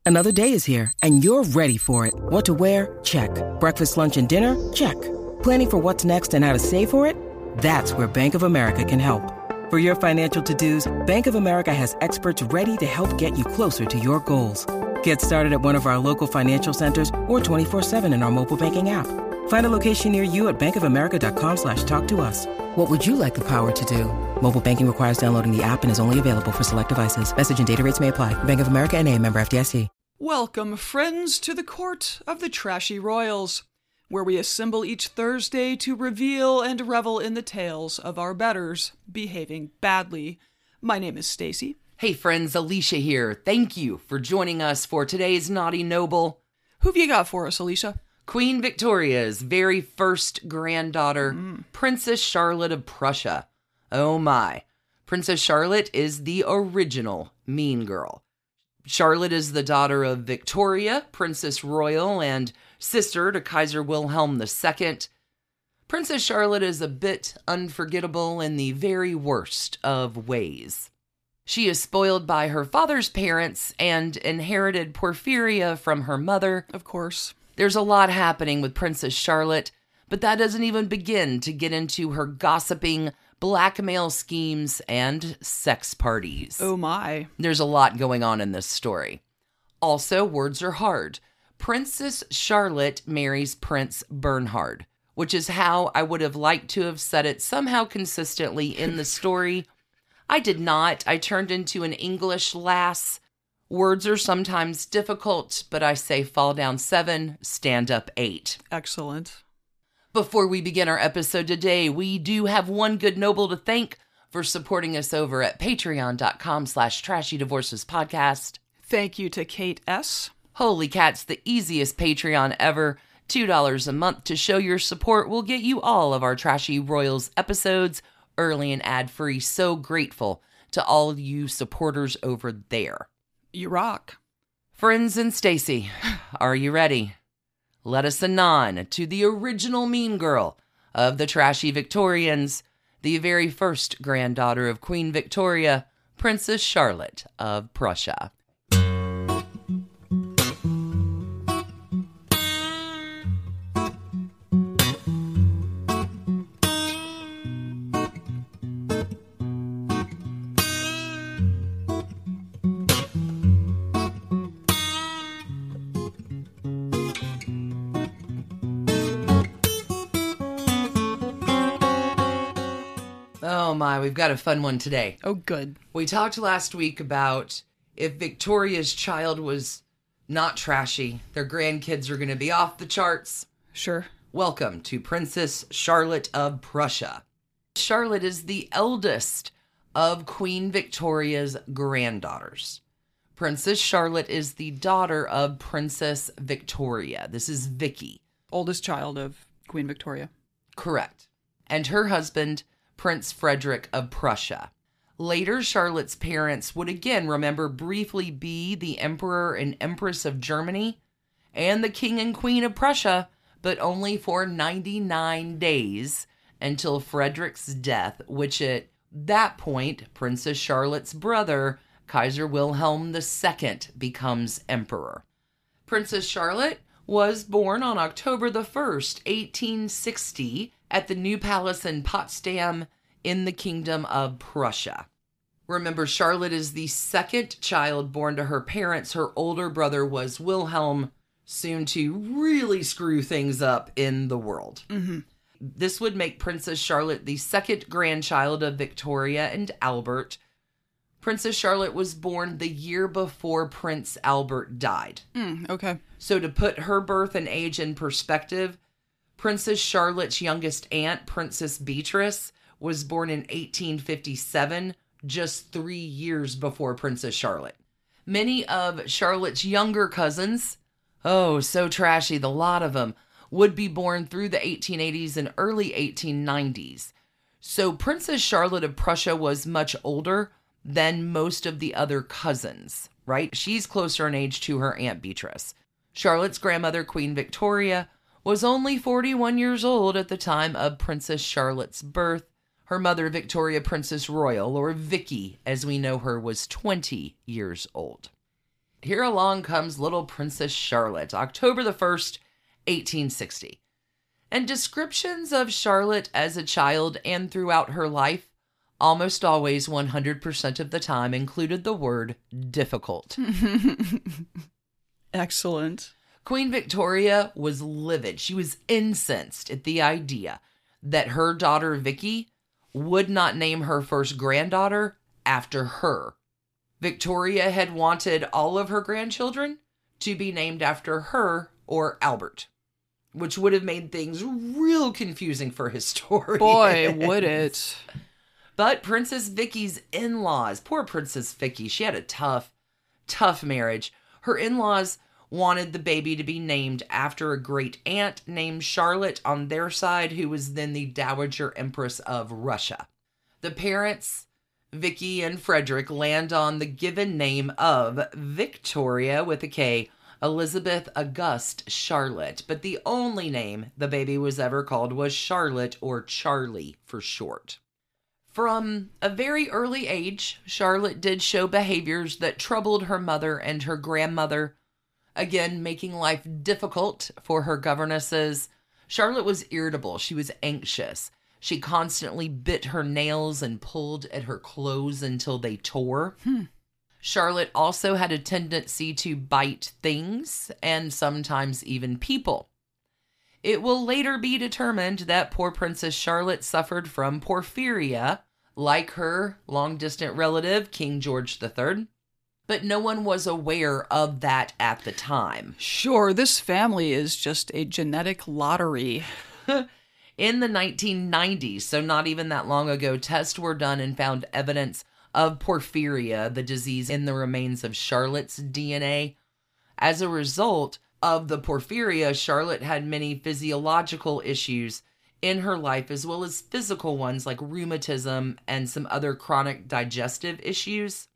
Another day is here, and you're ready for it. What to wear? Check. Breakfast, lunch, and dinner? Check. Planning for what's next and how to save for it? That's where Bank of America can help. For your financial to-dos, Bank of America has experts ready to help get you closer to your goals. Get started at one of our local financial centers or 24/7 in our mobile banking app. Find a location near you at bankofamerica.com/talktous. What would you like the power to do? Mobile banking requires downloading the app and is only available for select devices. Message and data rates may apply. Bank of America N.A., member FDIC. Welcome, friends, to the court of the Trashy Royals, where we assemble each Thursday to reveal and revel in the tales of our betters behaving badly. My name is Stacy. Hey friends, Alicia here. Thank you for joining us for today's Naughty Noble. Who've you got for us, Alicia? Queen Victoria's very first granddaughter, Princess Charlotte of Prussia. Oh my. Princess Charlotte is the original mean girl. Charlotte is the daughter of Victoria, Princess Royal, and sister to Kaiser Wilhelm II. Princess Charlotte is a bit unforgettable in the very worst of ways. She is spoiled by her father's parents and inherited porphyria from her mother. Of course. There's a lot happening with Princess Charlotte, but that doesn't even begin to get into her gossiping, blackmail schemes, and sex parties. Oh my. There's a lot going on in this story. Also, words are hard. Princess Charlotte marries Prince Bernhard, which is how I would have liked to have said it somehow consistently in the story. I did not. I turned into an English lass. Words are sometimes difficult, but I say fall down 7, stand up 8. Excellent. Before we begin our episode today, we do have one good noble to thank for supporting us over at patreon.com/trashydivorcespodcast. Thank you to Kate S. Holy cats, the easiest Patreon ever. $2 a month to show your support will get you all of our Trashy Royals episodes early and ad-free. So grateful to all of you supporters over there. You rock. Friends and Stacy, are you ready? Let us anon to the original mean girl of the Trashy Victorians, the very first granddaughter of Queen Victoria, Princess Charlotte of Prussia. Oh my, we've got a fun one today. Oh, good. We talked last week about if Victoria's child was not trashy, their grandkids are going to be off the charts. Sure. Welcome to Princess Charlotte of Prussia. Charlotte is the eldest of Queen Victoria's granddaughters. Princess Charlotte is the daughter of Princess Victoria. This is Vicky. Oldest child of Queen Victoria. Correct. And her husband, Prince Frederick of Prussia. Later, Charlotte's parents would again, remember, briefly be the Emperor and Empress of Germany and the King and Queen of Prussia, but only for 99 days until Frederick's death, which at that point, Princess Charlotte's brother, Kaiser Wilhelm II, becomes emperor. Princess Charlotte was born on October the 1st, 1860, at the New Palace in Potsdam in the Kingdom of Prussia. Remember, Charlotte is the second child born to her parents. Her older brother was Wilhelm, soon to really screw things up in the world. Mm-hmm. This would make Princess Charlotte the second grandchild of Victoria and Albert. Princess Charlotte was born the year before Prince Albert died. Okay. So to put her birth and age in perspective, Princess Charlotte's youngest aunt, Princess Beatrice, was born in 1857, just 3 years before Princess Charlotte. Many of Charlotte's younger cousins, oh, so trashy, the lot of them, would be born through the 1880s and early 1890s. So Princess Charlotte of Prussia was much older than most of the other cousins, right? She's closer in age to her Aunt Beatrice. Charlotte's grandmother, Queen Victoria, was only 41 years old at the time of Princess Charlotte's birth. Her mother, Victoria, Princess Royal, or Vicky, as we know her, was 20 years old. here along comes little Princess Charlotte, October the 1st, 1860. And descriptions of Charlotte as a child and throughout her life almost always 100% of the time included the word difficult. Excellent. Queen Victoria was livid. She was incensed at the idea that her daughter Vicky would not name her first granddaughter after her. Victoria had wanted all of her grandchildren to be named after her or Albert, which would have made things real confusing for historians. Boy, would it. But Princess Vicky's in-laws, poor Princess Vicky, she had a tough marriage. Her in-laws wanted the baby to be named after a great aunt named Charlotte on their side, who was then the Dowager Empress of Russia. The parents, Vicky and Frederick, land on the given name of Victoria with a K, Elizabeth Auguste Charlotte, but the only name the baby was ever called was Charlotte, or Charlie for short. From a very early age, Charlotte did show behaviors that troubled her mother and her grandmother, again making life difficult for her governesses. Charlotte was irritable. She was anxious. She constantly bit her nails and pulled at her clothes until they tore. Charlotte also had a tendency to bite things and sometimes even people. It will later be determined that poor Princess Charlotte suffered from porphyria, like her long-distant relative, King George III, but no one was aware of that at the time. Sure, this family is just a genetic lottery. In the 1990s, so not even that long ago, tests were done and found evidence of porphyria, the disease, in the remains of Charlotte's DNA. As a result of the porphyria, Charlotte had many physiological issues in her life, as well as physical ones like rheumatism and some other chronic digestive issues.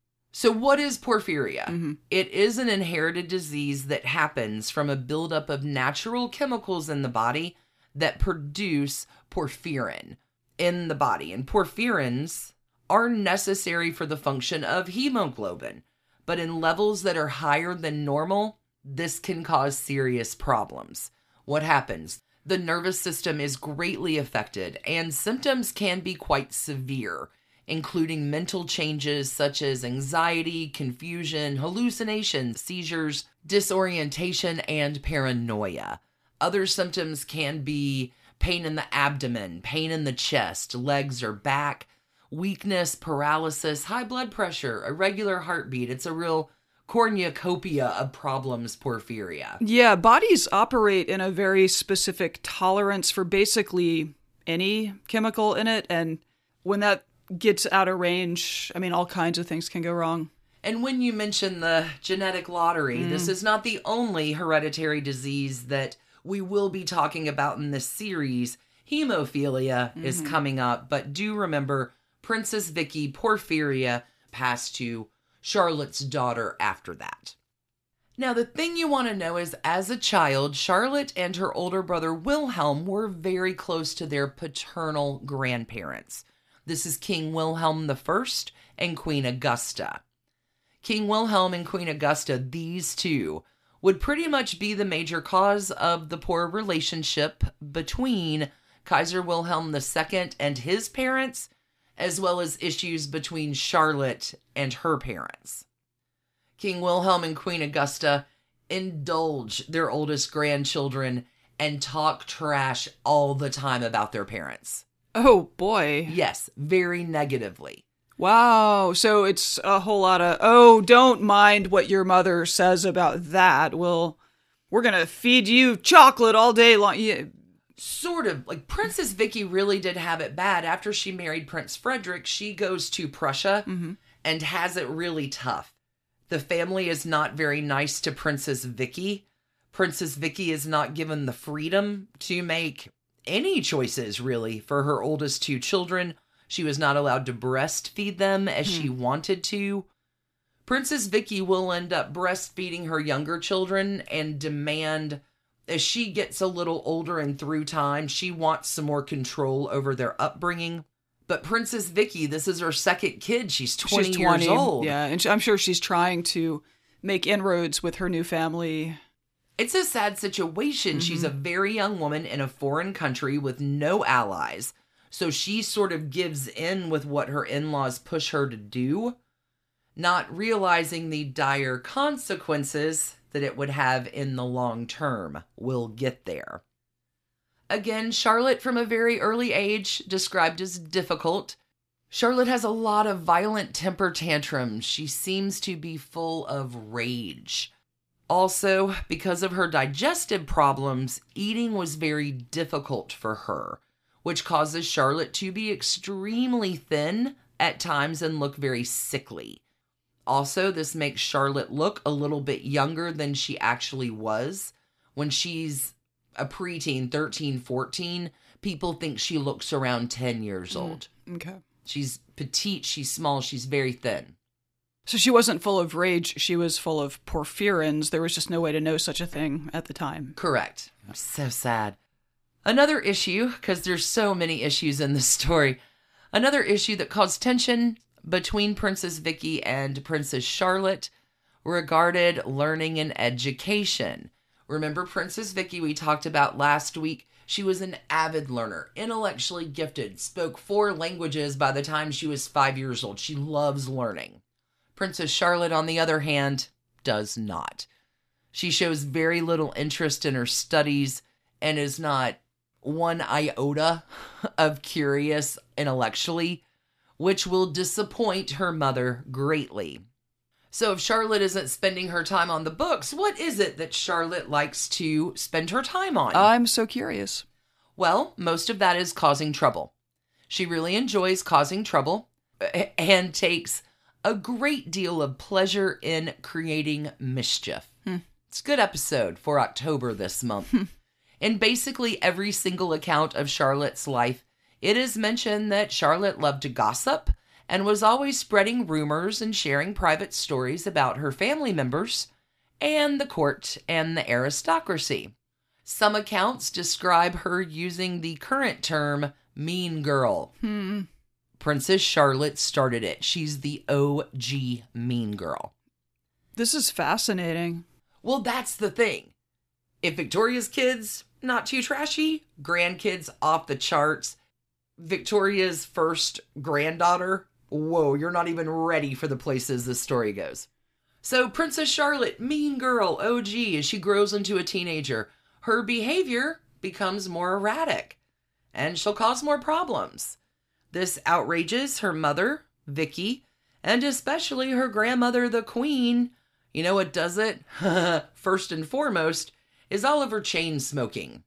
So what is porphyria? It is an inherited disease that happens from a buildup of natural chemicals in the body that produce porphyrin in the body. And porphyrins are necessary for the function of hemoglobin, but in levels that are higher than normal, this can cause serious problems. What happens? The nervous system is greatly affected, and symptoms can be quite severe, including mental changes such as anxiety, confusion, hallucinations, seizures, disorientation, and paranoia. Other symptoms can be pain in the abdomen, pain in the chest, legs or back, weakness, paralysis, high blood pressure, irregular heartbeat. It's a real cornucopia of problems, porphyria. Yeah, bodies operate in a very specific tolerance for basically any chemical in it, and when that gets out of range, I mean, all kinds of things can go wrong. And when you mention the genetic lottery, this is not the only hereditary disease that we will be talking about in this series. Hemophilia is coming up, but do remember Princess Vicky, porphyria, passed to Charlotte's daughter after that. Now, the thing you want to know is, as a child, Charlotte and her older brother Wilhelm were very close to their paternal grandparents. This is King Wilhelm I and Queen Augusta. King Wilhelm and Queen Augusta, these two, would pretty much be the major cause of the poor relationship between Kaiser Wilhelm II and his parents, as well as issues between Charlotte and her parents. King Wilhelm and Queen Augusta indulge their oldest grandchildren and talk trash all the time about their parents. Oh, boy. Yes, very negatively. Wow. So it's a whole lot of, oh, don't mind what your mother says about that. We're going to feed you chocolate all day long. Yeah. Sort of. Like, Princess Vicky really did have it bad. After she married Prince Frederick, she goes to Prussia and has it really tough. The family is not very nice to Princess Vicky. Princess Vicky is not given the freedom to make any choices, really, for her oldest two children. She was not allowed to breastfeed them as she wanted to. Princess Vicky will end up breastfeeding her younger children and demand, as she gets a little older and through time, she wants some more control over their upbringing. But Princess Vicky, this is her second kid. She's 20 years old. Yeah, and I'm sure she's trying to make inroads with her new family. It's a sad situation. She's a very young woman in a foreign country with no allies. So she sort of gives in with what her in-laws push her to do, not realizing the dire consequences that it would have in the long term. We'll get there. Again, Charlotte from a very early age described as difficult. Charlotte has a lot of violent temper tantrums. She seems to be full of rage. Also, because of her digestive problems, eating was very difficult for her, which causes Charlotte to be extremely thin at times and look very sickly. Also, this makes Charlotte look a little bit younger than she actually was. When she's a preteen, 13, 14, people think she looks around 10 years old. Okay. She's petite, she's small, she's very thin. So she wasn't full of rage, she was full of porphyrins. There was just no way to know such a thing at the time. Correct. So sad. Another issue, because there's so many issues in this story, another issue that caused tension between Princess Vicky and Princess Charlotte regarded learning and education. Remember Princess Vicky we talked about last week? She was an avid learner, intellectually gifted, spoke 4 languages by the time she was 5 years old. She loves learning. Princess Charlotte, on the other hand, does not. She shows very little interest in her studies and is not one iota of curious intellectually, which will disappoint her mother greatly. So if Charlotte isn't spending her time on the books, what is it that Charlotte likes to spend her time on? I'm so curious. Well, most of that is causing trouble. She really enjoys causing trouble and takes a great deal of pleasure in creating mischief. It's a good episode for October this month. In basically every single account of Charlotte's life, it is mentioned that Charlotte loved to gossip and was always spreading rumors and sharing private stories about her family members and the court and the aristocracy. Some accounts describe her using the current term, mean girl. Princess Charlotte started it. She's the OG mean girl. This is fascinating. Well, that's the thing. If Victoria's kids, not too trashy, grandkids off the charts, Victoria's first granddaughter, whoa, you're not even ready for the places this story goes. So Princess Charlotte, mean girl, OG, as she grows into a teenager, her behavior becomes more erratic, and she'll cause more problems. This outrages her mother, Vicky, and especially her grandmother, the Queen. You know what does it? First and foremost, is Oliver chain smoking.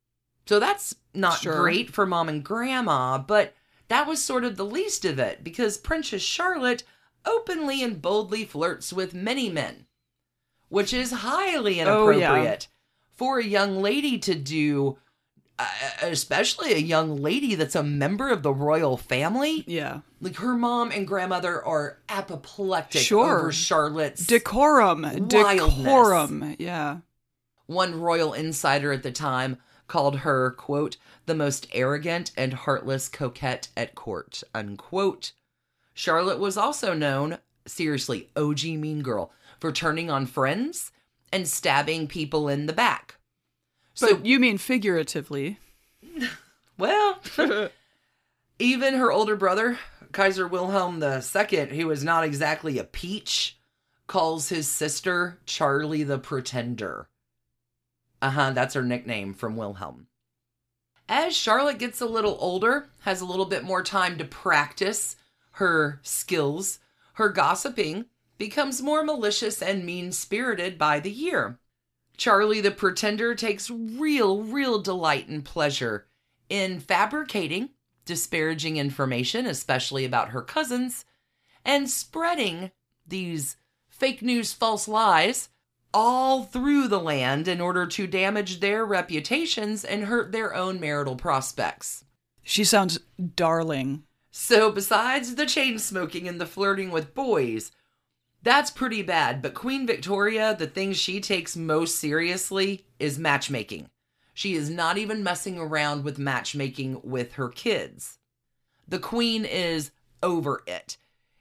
So that's not great for Mom and Grandma, but that was sort of the least of it, because Princess Charlotte openly and boldly flirts with many men, which is highly inappropriate for a young lady to do, especially a young lady that's a member of the royal family. Yeah. Like, her mom and grandmother are apoplectic over Charlotte's decorum. wildness. Yeah. One royal insider at the time called her, quote, the most arrogant and heartless coquette at court, unquote. Charlotte was also known, seriously, OG mean girl, for turning on friends and stabbing people in the back. But you mean figuratively. Well, even her older brother, Kaiser Wilhelm II, who was not exactly a peach, calls his sister Charlie the Pretender. That's her nickname from Wilhelm. As Charlotte gets a little older, has a little bit more time to practice her skills, her gossiping becomes more malicious and mean-spirited by the year. Charlie the Pretender takes real delight and pleasure in fabricating disparaging information, especially about her cousins, and spreading these fake news, false lies all through the land in order to damage their reputations and hurt their own marital prospects. She sounds darling. So besides the chain smoking and the flirting with boys, that's pretty bad. But Queen Victoria, the thing she takes most seriously is matchmaking. She is not even messing around with matchmaking with her kids. The Queen is over it.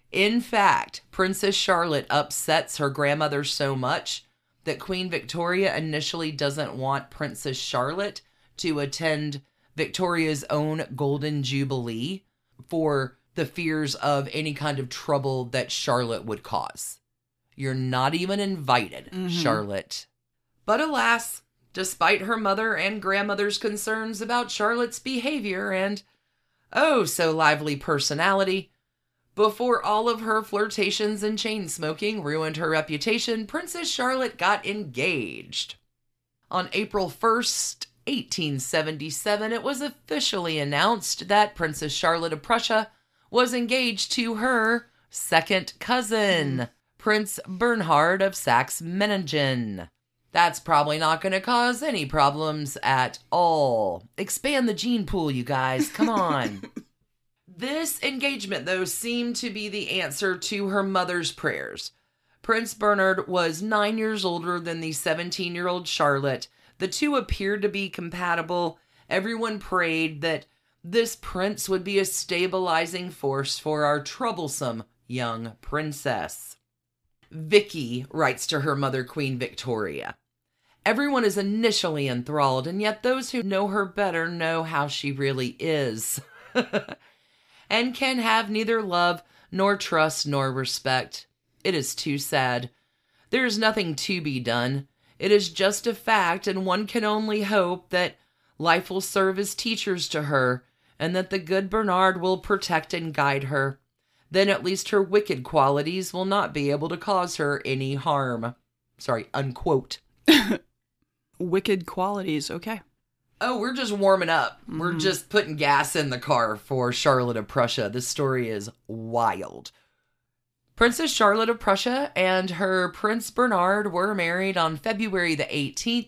In fact, Princess Charlotte upsets her grandmother so much that Queen Victoria initially doesn't want Princess Charlotte to attend Victoria's own Golden Jubilee for the fears of any kind of trouble that Charlotte would cause. You're not even invited, Charlotte. But alas, despite her mother and grandmother's concerns about Charlotte's behavior and oh so lively personality, before all of her flirtations and chain smoking ruined her reputation, Princess Charlotte got engaged. On April 1st, 1877, it was officially announced that Princess Charlotte of Prussia was engaged to her second cousin, Prince Bernhard of Saxe-Meiningen. That's probably not going to cause any problems at all. Expand the gene pool, you guys. Come on. This engagement, though, seemed to be the answer to her mother's prayers. Prince Bernhard was 9 years older than the 17-year-old Charlotte. The two appeared to be compatible. Everyone prayed that this prince would be a stabilizing force for our troublesome young princess. Vicky writes to her mother, Queen Victoria. Everyone is initially enthralled, and yet those who know her better know how she really is. And can have neither love, nor trust, nor respect. It is too sad. There is nothing to be done. It is just a fact, and one can only hope that life will serve as teachers to her, and that the good Bernhard will protect and guide her. Then at least her wicked qualities will not be able to cause her any harm. Sorry, unquote. Wicked qualities, okay. Oh, we're just warming up. We're just putting gas in the car for Charlotte of Prussia. This story is wild. Princess Charlotte of Prussia and her Prince Bernhard were married on February the 18th,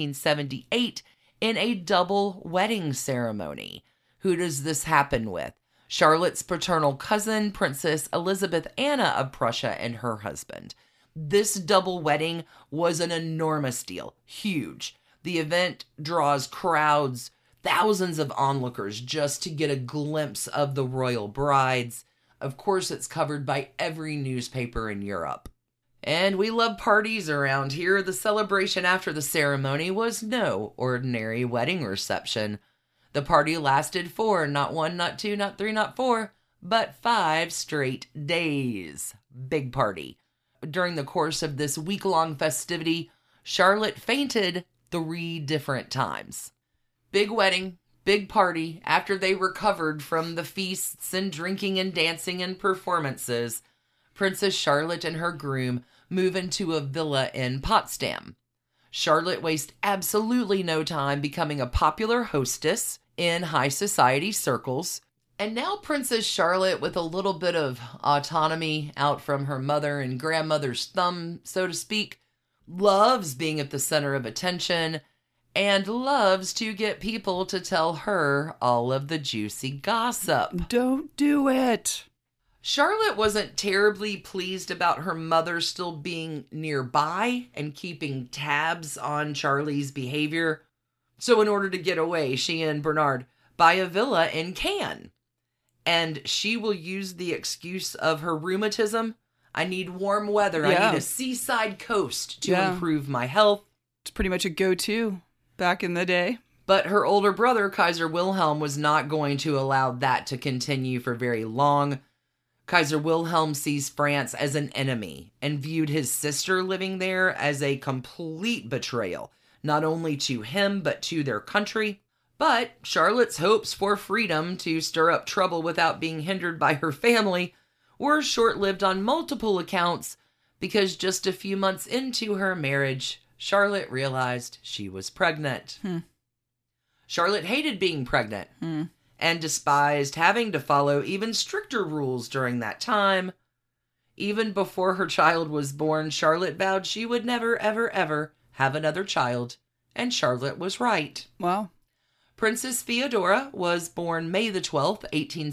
1878, in a double wedding ceremony. Who does this happen with? Charlotte's paternal cousin, Princess Elizabeth Anna of Prussia, and her husband. This double wedding was an enormous deal. Huge. The event draws crowds, thousands of onlookers just to get a glimpse of the royal brides. Of course, it's covered by every newspaper in Europe. And we love parties around here. The celebration after the ceremony was no ordinary wedding reception. The party lasted for not 1, not 2, not 3, not 4, but 5 straight days. Big party. During the course of this week-long festivity, Charlotte fainted 3 different times. Big wedding, big party. After they recovered from the feasts and drinking and dancing and performances, Princess Charlotte and her groom move into a villa in Potsdam. Charlotte wastes absolutely no time becoming a popular hostess in high society circles. And now Princess Charlotte, with a little bit of autonomy out from her mother and grandmother's thumb, so to speak, loves being at the center of attention and loves to get people to tell her all of the juicy gossip. Don't do it. Charlotte wasn't terribly pleased about her mother still being nearby and keeping tabs on Charlie's behavior. So in order to get away, she and Bernhard buy a villa in Cannes. And she will use the excuse of her rheumatism. I need warm weather. Yeah. I need a seaside coast to improve my health. It's pretty much a go-to back in the day. But her older brother, Kaiser Wilhelm, was not going to allow that to continue for very long. Kaiser Wilhelm sees France as an enemy and viewed his sister living there as a complete betrayal, not only to him, but to their country. But Charlotte's hopes for freedom to stir up trouble without being hindered by her family were short-lived on multiple accounts, because just a few months into her marriage, Charlotte realized she was pregnant. Charlotte hated being pregnant and despised having to follow even stricter rules during that time. Even before her child was born, Charlotte vowed she would never, ever, ever have another child, and Charlotte was right. Wow. Princess Theodora was born May the 12th,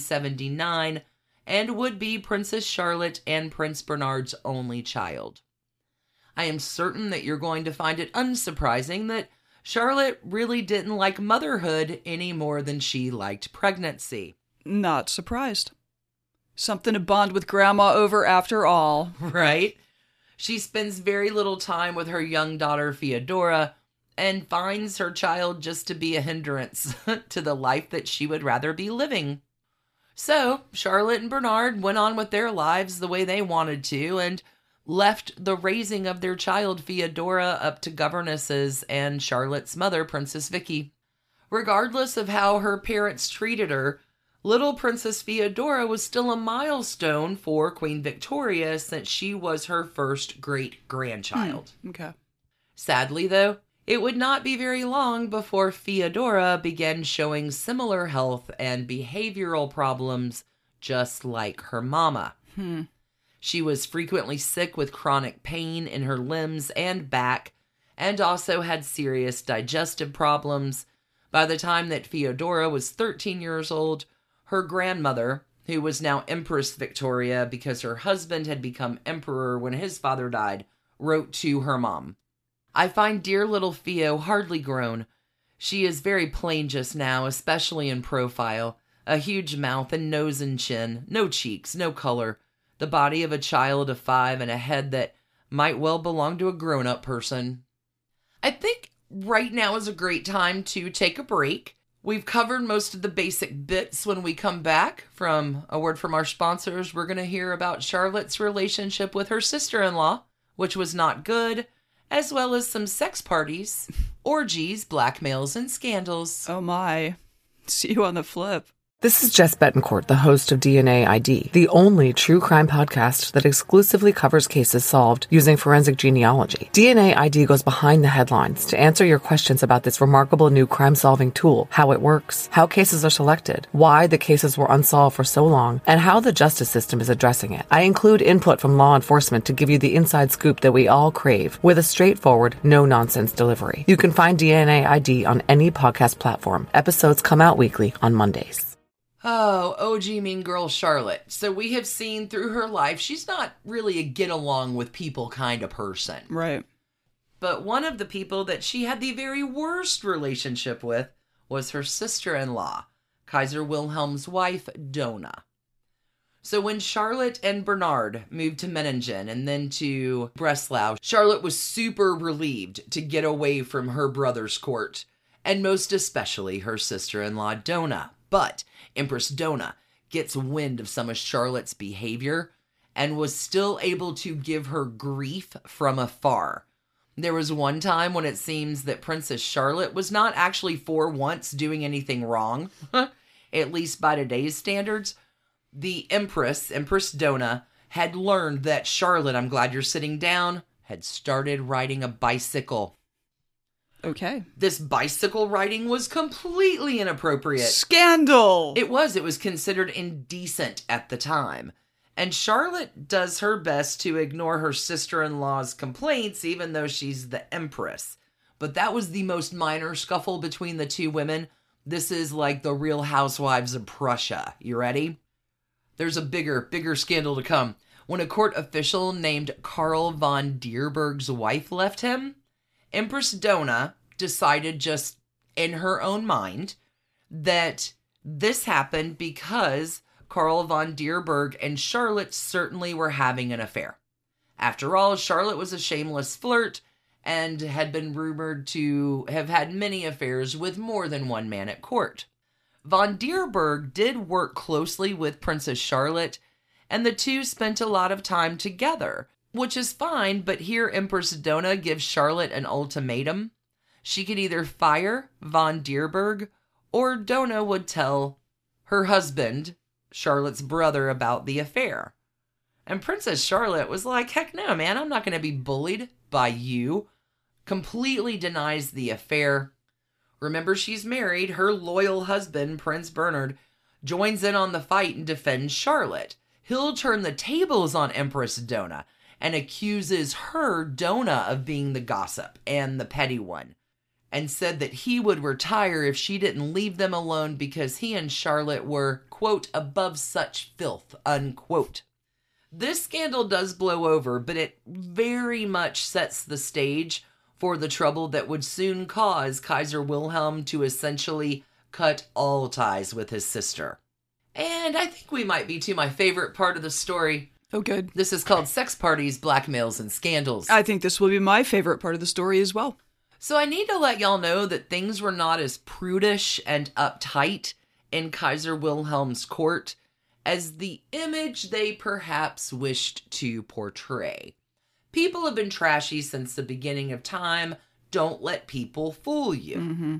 1879, and would be Princess Charlotte and Prince Bernhard's only child. I am certain that you're going to find it unsurprising that Charlotte really didn't like motherhood any more than she liked pregnancy. Not surprised. Something to bond with Grandma over after all. Right? She spends very little time with her young daughter, Feodora, and finds her child just to be a hindrance to the life that she would rather be living. So, Charlotte and Bernard went on with their lives the way they wanted to and left the raising of their child, Feodora, up to governesses and Charlotte's mother, Princess Vicky. Regardless of how her parents treated her, little Princess Feodora was still a milestone for Queen Victoria since she was her first great-grandchild. Okay. Sadly, though, it would not be very long before Feodora began showing similar health and behavioral problems just like her mama. She was frequently sick with chronic pain in her limbs and back, and also had serious digestive problems. By the time that Feodora was 13 years old, her grandmother, who was now Empress Victoria because her husband had become emperor when his father died, wrote to her mom, "I find dear little Feo hardly grown. She is very plain just now, especially in profile. A huge mouth and nose and chin, no cheeks, no color. The body of a child of 5 and a head that might well belong to a grown-up person." I think right now is a great time to take a break. We've covered most of the basic bits. When we come back from a word from our sponsors, we're going to hear about Charlotte's relationship with her sister-in-law, which was not good, as well as some sex parties, orgies, blackmails, and scandals. Oh my. See you on the flip. This is Jess Betancourt, the host of DNA ID, the only true crime podcast that exclusively covers cases solved using forensic genealogy. DNA ID goes behind the headlines to answer your questions about this remarkable new crime-solving tool, how it works, how cases are selected, why the cases were unsolved for so long, and how the justice system is addressing it. I include input from law enforcement to give you the inside scoop that we all crave, with a straightforward, no-nonsense delivery. You can find DNA ID on any podcast platform. Episodes come out weekly on Mondays. Oh, OG mean girl Charlotte. So we have seen through her life, she's not really a get along with people kind of person. Right. But one of the people that she had the very worst relationship with was her sister-in-law, Kaiser Wilhelm's wife, Dona. So when Charlotte and Bernard moved to Meiningen and then to Breslau, Charlotte was super relieved to get away from her brother's court, and most especially her sister-in-law, Dona. But Empress Dona gets wind of some of Charlotte's behavior and was still able to give her grief from afar. There was one time when it seems that Princess Charlotte was not actually for once doing anything wrong, at least by today's standards. The Empress Dona, had learned that Charlotte, I'm glad you're sitting down, had started riding a bicycle. Okay. This bicycle riding was completely inappropriate. Scandal! It was considered indecent at the time. And Charlotte does her best to ignore her sister-in-law's complaints, even though she's the Empress. But that was the most minor scuffle between the two women. This is like the Real Housewives of Prussia. You ready? There's a bigger scandal to come. When a court official named Karl von Dierberg's wife left him, Empress Dona decided just in her own mind that this happened because Karl von Dierberg and Charlotte certainly were having an affair. After all, Charlotte was a shameless flirt and had been rumored to have had many affairs with more than one man at court. Von Dierberg did work closely with Princess Charlotte, and the two spent a lot of time together, which is fine, but here Empress Dona gives Charlotte an ultimatum. She could either fire von Dierberg, or Dona would tell her husband, Charlotte's brother, about the affair. And Princess Charlotte was like, heck no, man, I'm not going to be bullied by you. Completely denies the affair. Remember, she's married. Her loyal husband, Prince Bernard, joins in on the fight and defends Charlotte. He'll turn the tables on Empress Dona and accuses her, Dona, of being the gossip and the petty one, and said that he would retire if she didn't leave them alone because he and Charlotte were, quote, above such filth, unquote. This scandal does blow over, but it very much sets the stage for the trouble that would soon cause Kaiser Wilhelm to essentially cut all ties with his sister. And I think we might be to my favorite part of the story. Oh, good. This is called Sex Parties, Blackmails, and Scandals. I think this will be my favorite part of the story as well. So I need to let y'all know that things were not as prudish and uptight in Kaiser Wilhelm's court as the image they perhaps wished to portray. People have been trashy since the beginning of time. Don't let people fool you. Mm-hmm.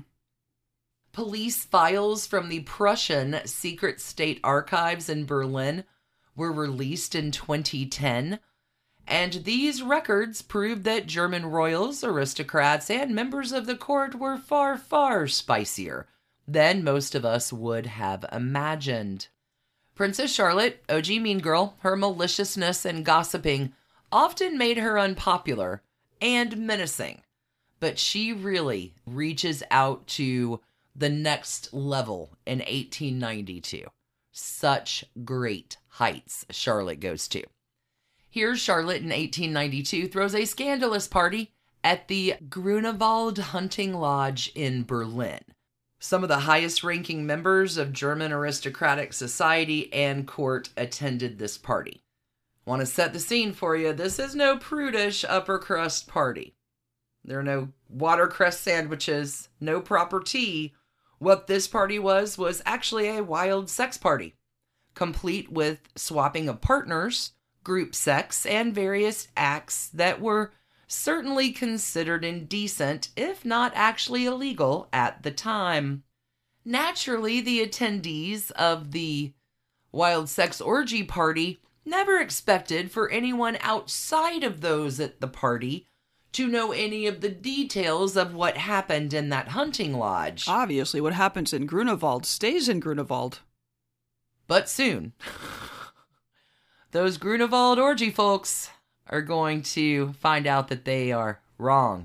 Police files from the Prussian Secret State Archives in Berlin were released in 2010, and these records proved that German royals, aristocrats, and members of the court were far, far spicier than most of us would have imagined. Princess Charlotte, OG mean girl, her maliciousness and gossiping often made her unpopular and menacing, but she really reaches out to the next level in 1892. Such great heights Charlotte goes to. Here, Charlotte in 1892 throws a scandalous party at the Grunewald Hunting Lodge in Berlin. Some of the highest-ranking members of German aristocratic society and court attended this party. Want to set the scene for you. This is no prudish upper-crust party. There are no watercress sandwiches, no proper tea. What this party was actually a wild sex party, complete with swapping of partners, group sex, and various acts that were certainly considered indecent, if not actually illegal, at the time. Naturally, the attendees of the wild sex orgy party never expected for anyone outside of those at the party to know any of the details of what happened in that hunting lodge. Obviously, what happens in Grunewald stays in Grunewald. But soon, those Grunewald orgy folks are going to find out that they are wrong.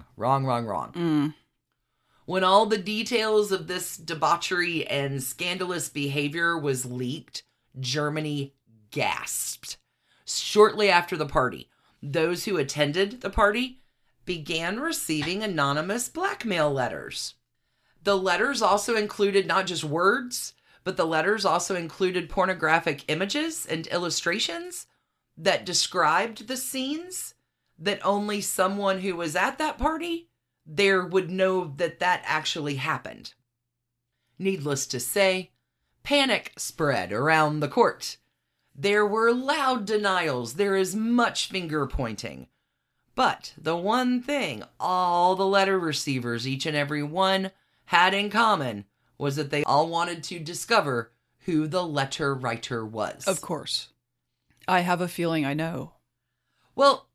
When all the details of this debauchery and scandalous behavior was leaked, Germany gasped. Shortly after the party, those who attended the party began receiving anonymous blackmail letters. The letters also included not just words, but the letters also included pornographic images and illustrations that described the scenes that only someone who was at that party there would know that that actually happened. Needless to say, panic spread around the court. There were loud denials. There is much finger pointing. But the one thing all the letter receivers, each and every one, had in common was that they all wanted to discover who the letter writer was. Of course. I have a feeling I know. Well,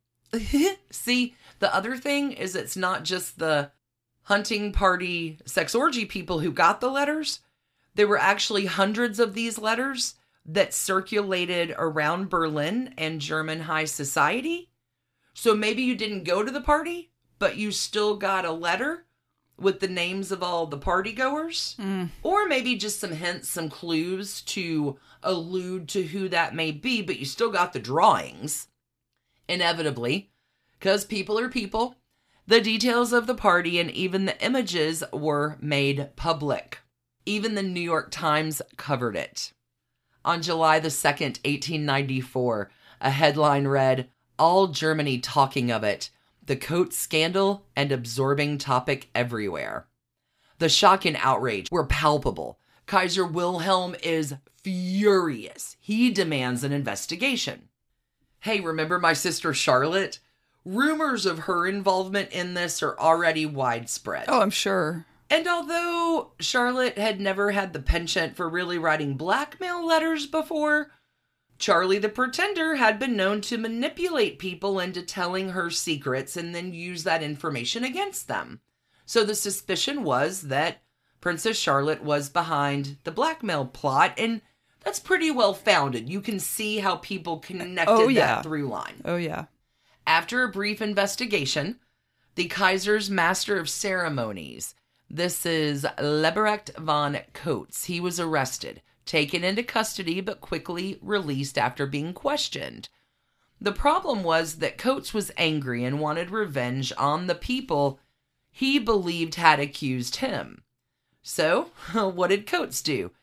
see, the other thing is it's not just the hunting party sex orgy people who got the letters. There were actually hundreds of these letters that circulated around Berlin and German high society. So maybe you didn't go to the party, but you still got a letter with the names of all the partygoers. Or maybe just some hints, some clues to allude to who that may be, but you still got the drawings. Inevitably, because people are people, the details of the party and even the images were made public. Even the New York Times covered it. On July the 2nd, 1894, a headline read, "All Germany talking of it. The Coates scandal and absorbing topic everywhere." The shock and outrage were palpable. Kaiser Wilhelm is furious. He demands an investigation. Hey, remember my sister Charlotte? Rumors of her involvement in this are already widespread. Oh, I'm sure. And although Charlotte had never had the penchant for really writing blackmail letters before, Charlie the Pretender had been known to manipulate people into telling her secrets and then use that information against them. So the suspicion was that Princess Charlotte was behind the blackmail plot, and that's pretty well founded. You can see how people connected that through line. Oh, yeah. After a brief investigation, the Kaiser's Master of Ceremonies, this is Leberecht von Coates, he was arrested, taken into custody, but quickly released after being questioned. The problem was that Coates was angry and wanted revenge on the people he believed had accused him. So, what did Coates do?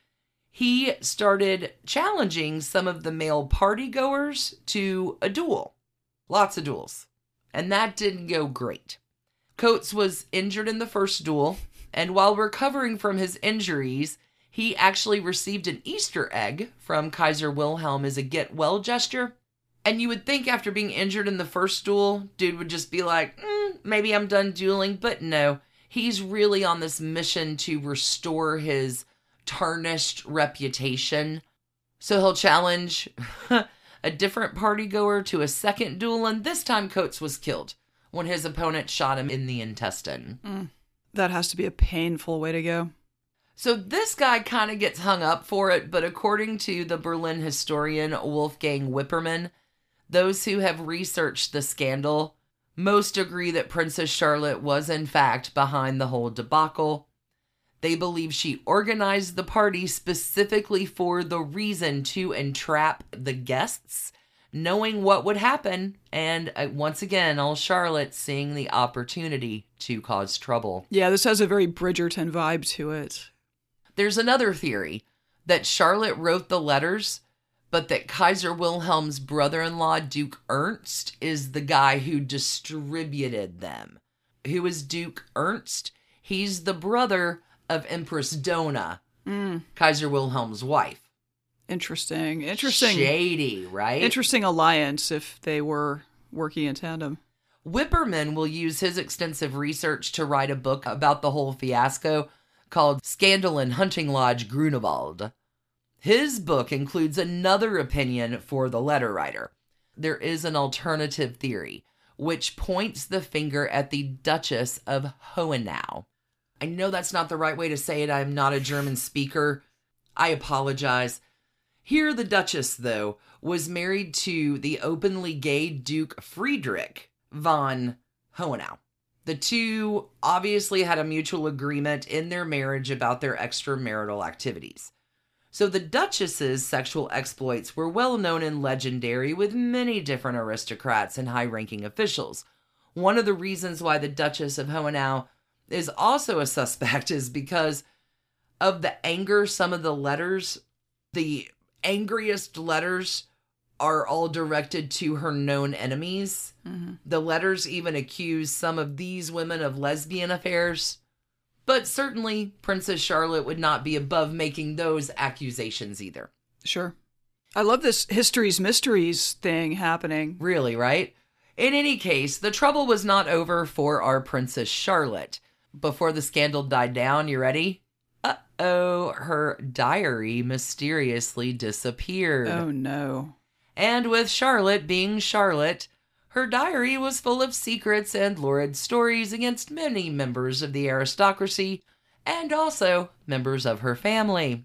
he started challenging some of the male partygoers to a duel. Lots of duels. And that didn't go great. Coates was injured in the first duel, and while recovering from his injuries, he actually received an Easter egg from Kaiser Wilhelm as a get well gesture. And you would think after being injured in the first duel, dude would just be like, maybe I'm done dueling. But no, he's really on this mission to restore his tarnished reputation. So he'll challenge a different partygoer to a second duel, and this time Coates was killed when his opponent shot him in the intestine. That has to be a painful way to go. So this guy kind of gets hung up for it, but according to the Berlin historian Wolfgang Wippermann, those who have researched the scandal most agree that Princess Charlotte was in fact behind the whole debacle. They believe she organized the party specifically for the reason to entrap the guests, knowing what would happen, and once again, all Charlotte seeing the opportunity to cause trouble. Yeah, this has a very Bridgerton vibe to it. There's another theory that Charlotte wrote the letters, but that Kaiser Wilhelm's brother-in-law, Duke Ernst, is the guy who distributed them. Who is Duke Ernst? He's the brother of Empress Dona, Kaiser Wilhelm's wife. Interesting. Shady, right? Interesting alliance if they were working in tandem. Wippermann will use his extensive research to write a book about the whole fiasco called Scandal in Hunting Lodge Grunewald. His book includes another opinion for the letter writer. There is an alternative theory, which points the finger at the Duchess of Hohenau. I know that's not the right way to say it. I'm not a German speaker. I apologize. Here, the Duchess, though, was married to the openly gay Duke Friedrich von Hohenau. The two obviously had a mutual agreement in their marriage about their extramarital activities. So the Duchess's sexual exploits were well known and legendary with many different aristocrats and high-ranking officials. One of the reasons why the Duchess of Hohenau is also a suspect is because of the anger. Some of the letters, the angriest letters, are all directed to her known enemies. Mm-hmm. The letters even accuse some of these women of lesbian affairs. But certainly, Princess Charlotte would not be above making those accusations either. Sure. I love this History's Mysteries thing happening. Really, right? In any case, the trouble was not over for our Princess Charlotte. Before the scandal died down, you ready? Uh-oh, her diary mysteriously disappeared. Oh, no. And with Charlotte being Charlotte, her diary was full of secrets and lurid stories against many members of the aristocracy and also members of her family.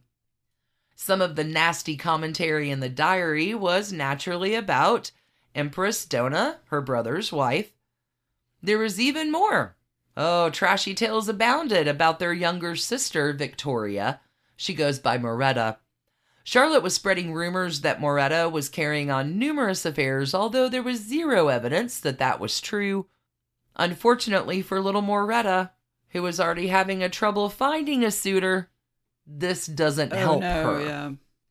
Some of the nasty commentary in the diary was naturally about Empress Dona, her brother's wife. There was even more. Oh, trashy tales abounded about their younger sister, Victoria. She goes by Moretta. Charlotte was spreading rumors that Moretta was carrying on numerous affairs, although there was zero evidence that that was true. Unfortunately for little Moretta, who was already having a trouble finding a suitor, this doesn't help her. Yeah.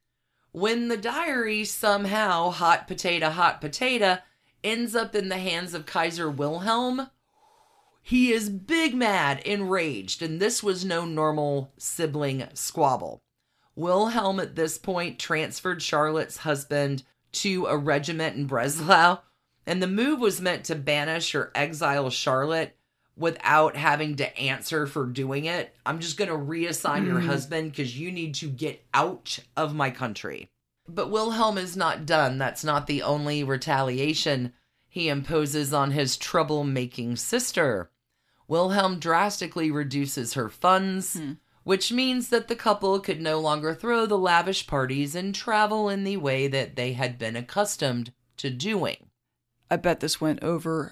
When the diary somehow, hot potato, ends up in the hands of Kaiser Wilhelm, he is big mad, enraged, and this was no normal sibling squabble. Wilhelm at this point transferred Charlotte's husband to a regiment in Breslau, and the move was meant to banish or exile Charlotte without having to answer for doing it. I'm just going to reassign your husband because you need to get out of my country. But Wilhelm is not done. That's not the only retaliation he imposes on his troublemaking sister. Wilhelm drastically reduces her funds, which means that the couple could no longer throw the lavish parties and travel in the way that they had been accustomed to doing. I bet this went over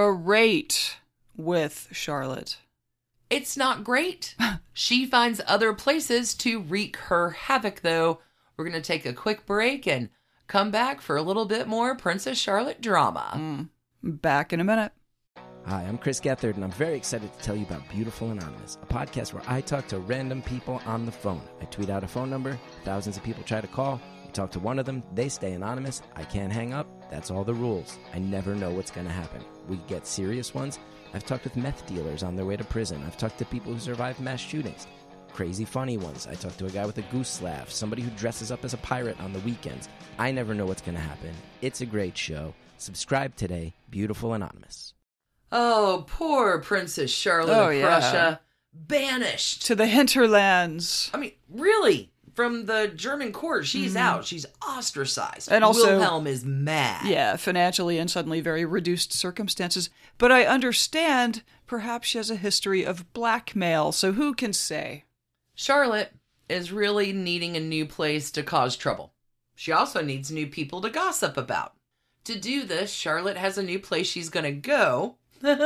great with Charlotte. It's not great. She finds other places to wreak her havoc, though. We're going to take a quick break and come back for a little bit more Princess Charlotte drama. Back in a minute. Hi, I'm Chris Gethard, and I'm very excited to tell you about Beautiful Anonymous, a podcast where I talk to random people on the phone. I tweet out a phone number, thousands of people try to call. You talk to one of them, they stay anonymous. I can't hang up. That's all the rules. I never know what's going to happen. We get serious ones. I've talked with meth dealers on their way to prison. I've talked to people who survived mass shootings. Crazy funny ones. I talked to a guy with a goose laugh, somebody who dresses up as a pirate on the weekends. I never know what's going to happen. It's a great show. Subscribe today, Beautiful Anonymous. Oh, poor Princess Charlotte of Prussia. Banished. To the hinterlands. I mean, really, from the German court, she's out. She's ostracized. And also, Wilhelm is mad. Yeah, financially and suddenly very reduced circumstances. But I understand perhaps she has a history of blackmail, so who can say? Charlotte is really needing a new place to cause trouble. She also needs new people to gossip about. To do this, Charlotte has a new place she's going to go.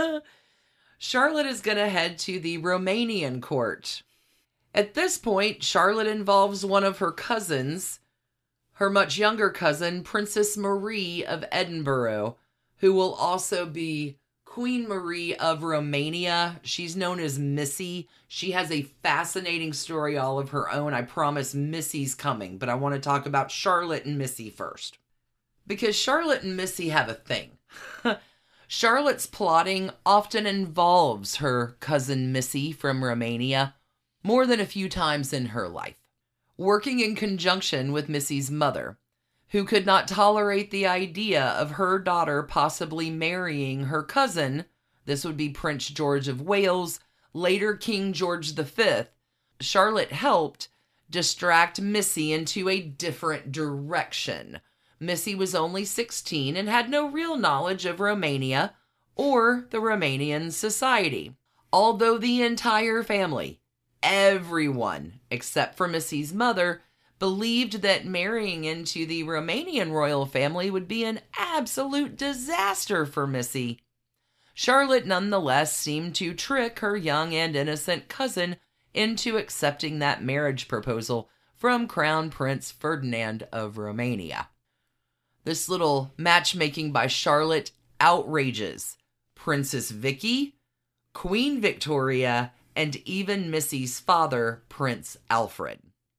Charlotte is going to head to the Romanian court. At this point, Charlotte involves one of her cousins, her much younger cousin, Princess Marie of Edinburgh, who will also be Queen Marie of Romania. She's known as Missy. She has a fascinating story all of her own. I promise Missy's coming, but I want to talk about Charlotte and Missy first. Because Charlotte and Missy have a thing. Charlotte's plotting often involves her cousin Missy from Romania more than a few times in her life, working in conjunction with Missy's mother, who could not tolerate the idea of her daughter possibly marrying her cousin. This would be Prince George of Wales, later King George V. Charlotte helped distract Missy into a different direction. Missy was only 16 and had no real knowledge of Romania or the Romanian society. Although the entire family, everyone except for Missy's mother, believed that marrying into the Romanian royal family would be an absolute disaster for Missy, Charlotte nonetheless seemed to trick her young and innocent cousin into accepting that marriage proposal from Crown Prince Ferdinand of Romania. This little matchmaking by Charlotte outrages Princess Vicky, Queen Victoria, and even Missy's father, Prince Alfred.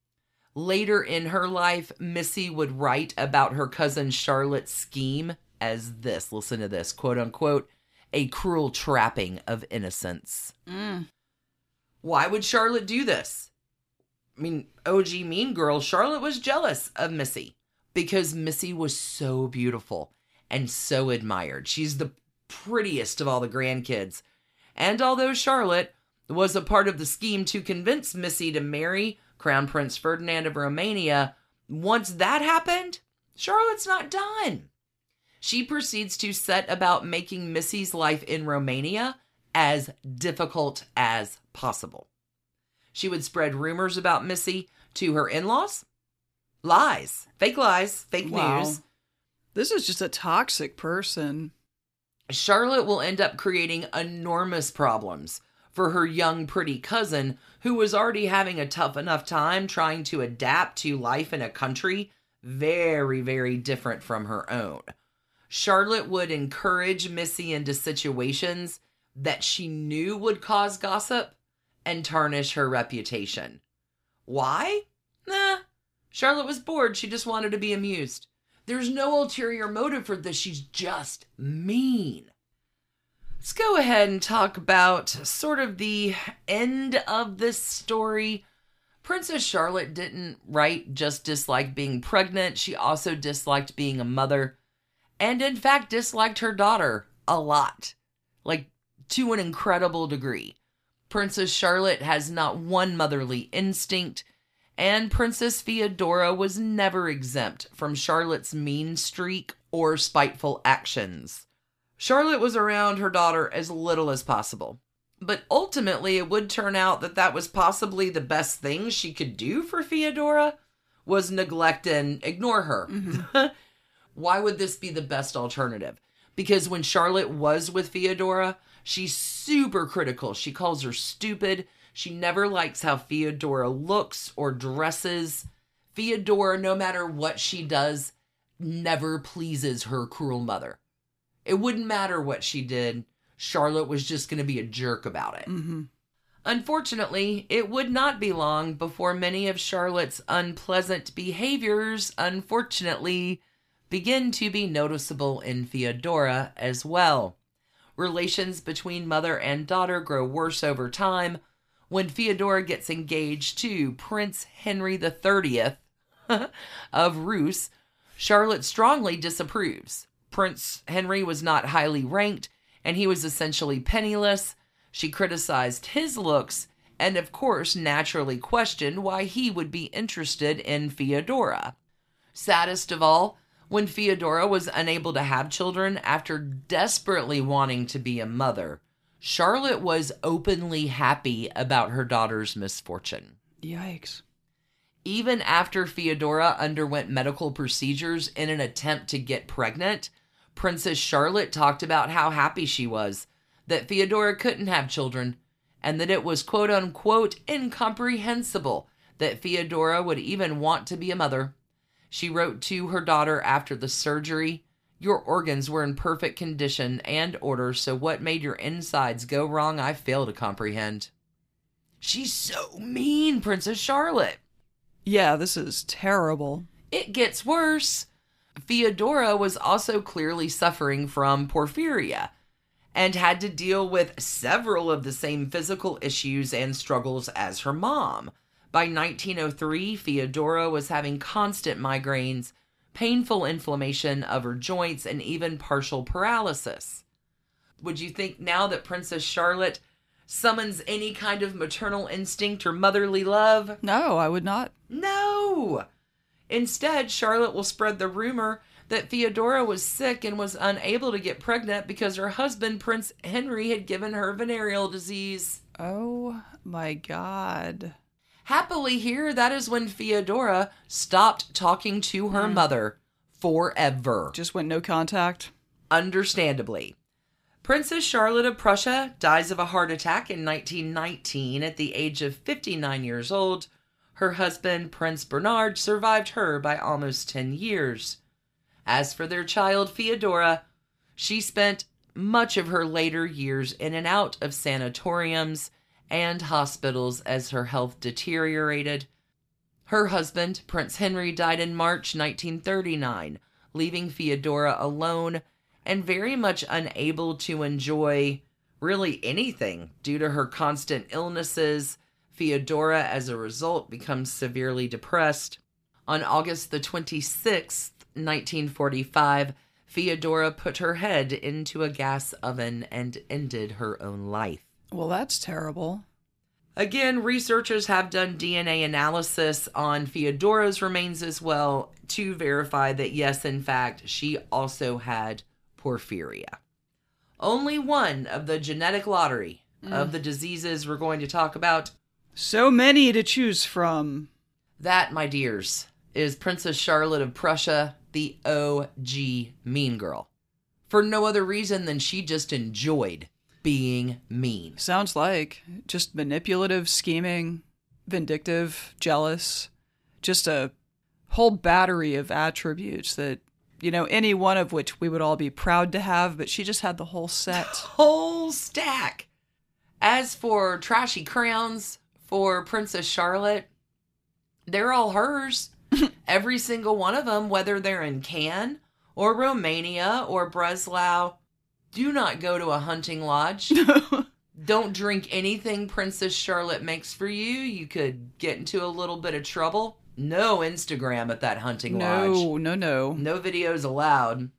Later in her life, Missy would write about her cousin Charlotte's scheme as this, listen to this, quote unquote, a cruel trapping of innocence. Why would Charlotte do this? I mean, OG Mean Girl, Charlotte was jealous of Missy because Missy was so beautiful and so admired. She's the prettiest of all the grandkids. And although Charlotte was a part of the scheme to convince Missy to marry Crown Prince Ferdinand of Romania, once that happened, Charlotte's not done. She proceeds to set about making Missy's life in Romania as difficult as possible. She would spread rumors about Missy to her in-laws. Lies, fake news. This is just a toxic person. Charlotte will end up creating enormous problems for her young, pretty cousin, who was already having a tough enough time trying to adapt to life in a country very, very different from her own. Charlotte would encourage Missy into situations that she knew would cause gossip and tarnish her reputation. Why? Charlotte was bored. She just wanted to be amused. There's no ulterior motive for this. She's just mean. Let's go ahead and talk about sort of the end of this story. Princess Charlotte didn't, just dislike being pregnant. She also disliked being a mother. And in fact, disliked her daughter a lot. To an incredible degree. Princess Charlotte has not one motherly instinct. And Princess Feodora was never exempt from Charlotte's mean streak or spiteful actions. Charlotte was around her daughter as little as possible. But ultimately, it would turn out that that was possibly the best thing she could do for Feodora, was neglect and ignore her. Mm-hmm. Why would this be the best alternative? Because when Charlotte was with Feodora, she's super critical. She calls her stupid. She never likes how Feodora looks or dresses. Feodora, no matter what she does, never pleases her cruel mother. It wouldn't matter what she did. Charlotte was just going to be a jerk about it. Mm-hmm. Unfortunately, it would not be long before many of Charlotte's unpleasant behaviors, unfortunately, begin to be noticeable in Theodora as well. Relations between mother and daughter grow worse over time. When Theodora gets engaged to Prince Henry XXX of Rus, Charlotte strongly disapproves. Prince Henry was not highly ranked, and he was essentially penniless. She criticized his looks, and of course naturally questioned why he would be interested in Theodora. Saddest of all, when Theodora was unable to have children after desperately wanting to be a mother, Charlotte was openly happy about her daughter's misfortune. Yikes. Even after Theodora underwent medical procedures in an attempt to get pregnant, Princess Charlotte talked about how happy she was that Theodora couldn't have children, and that it was quote-unquote incomprehensible that Theodora would even want to be a mother. She wrote to her daughter after the surgery, "Your organs were in perfect condition and order, so what made your insides go wrong, I fail to comprehend." She's so mean, Princess Charlotte. Yeah, this is terrible. It gets worse. Theodora was also clearly suffering from porphyria and had to deal with several of the same physical issues and struggles as her mom. By 1903, Theodora was having constant migraines, painful inflammation of her joints, and even partial paralysis. Would you think now that Princess Charlotte summons any kind of maternal instinct or motherly love? No, I would not. No! Instead, Charlotte will spread the rumor that Theodora was sick and was unable to get pregnant because her husband, Prince Henry, had given her venereal disease. Oh my God. Happily here, that is when Theodora stopped talking to her mother forever. Just went no contact. Understandably. Princess Charlotte of Prussia dies of a heart attack in 1919 at the age of 59 years old. Her husband, Prince Bernard, survived her by almost 10 years. As for their child, Theodora, she spent much of her later years in and out of sanatoriums and hospitals as her health deteriorated. Her husband, Prince Henry, died in March 1939, leaving Theodora alone and very much unable to enjoy really anything due to her constant illnesses. Theodora, as a result, becomes severely depressed. On August the 26th, 1945, Theodora put her head into a gas oven and ended her own life. Well, that's terrible. Again, researchers have done DNA analysis on Theodora's remains as well to verify that, yes, in fact, she also had porphyria. Only one of the genetic lottery of the diseases we're going to talk about. So many to choose from. That, my dears, is Princess Charlotte of Prussia, the OG mean girl. For no other reason than she just enjoyed being mean. Sounds like just manipulative, scheming, vindictive, jealous. Just a whole battery of attributes that, you know, any one of which we would all be proud to have, but she just had the whole set. Whole stack. As for trashy crowns for Princess Charlotte, they're all hers. Every single one of them, whether they're in Cannes or Romania or Breslau. Do not go to a hunting lodge. Don't drink anything Princess Charlotte makes for you. You could get into a little bit of trouble. No Instagram at that hunting lodge. No. No videos allowed.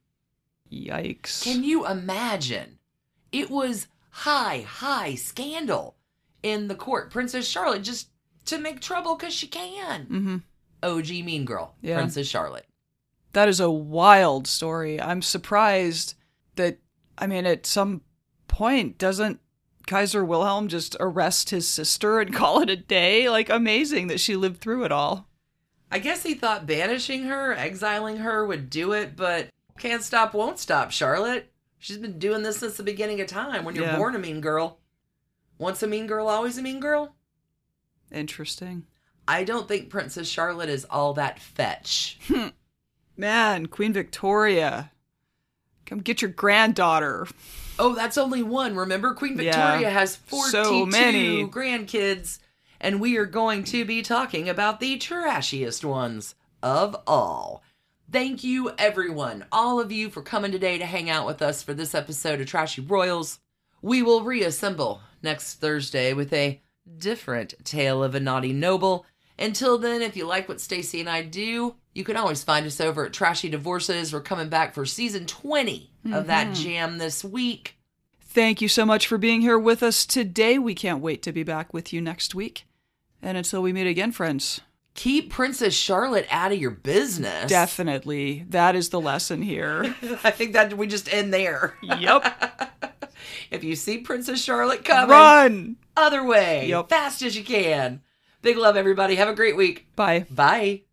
Yikes. Can you imagine? It was high scandal in the court. Princess Charlotte just to make trouble because she can. Mm-hmm. OG mean girl, Yeah. Princess Charlotte. That is a wild story. I'm surprised that, I mean, at some point, doesn't Kaiser Wilhelm just arrest his sister and call it a day? Like, amazing that she lived through it all. I guess he thought banishing her, exiling her would do it, but can't stop, won't stop, Charlotte. She's been doing this since the beginning of time. When you're Yeah. born a mean girl. Once a mean girl, always a mean girl? Interesting. I don't think Princess Charlotte is all that fetch. Man, Queen Victoria. Come get your granddaughter. Oh, that's only one. Remember, Queen Yeah. Victoria has 42 So many. grandkids, and we are going to be talking about the trashiest ones of all. Thank you, everyone, all of you, for coming today to hang out with us for this episode of Trashy Royals. We will reassemble next Thursday with a different tale of a naughty noble. Until then, if you like what Stacey and I do, you can always find us over at Trashy Divorces. We're coming back for season 20 of that jam this week. Thank you so much for being here with us today. We can't wait to be back with you next week. And until we meet again, friends. Keep Princess Charlotte out of your business. Definitely. That is the lesson here. I think that we just end there. Yep. If you see Princess Charlotte coming, Run! other way, Yep. fast as you can. Big love, everybody. Have a great week. Bye. Bye.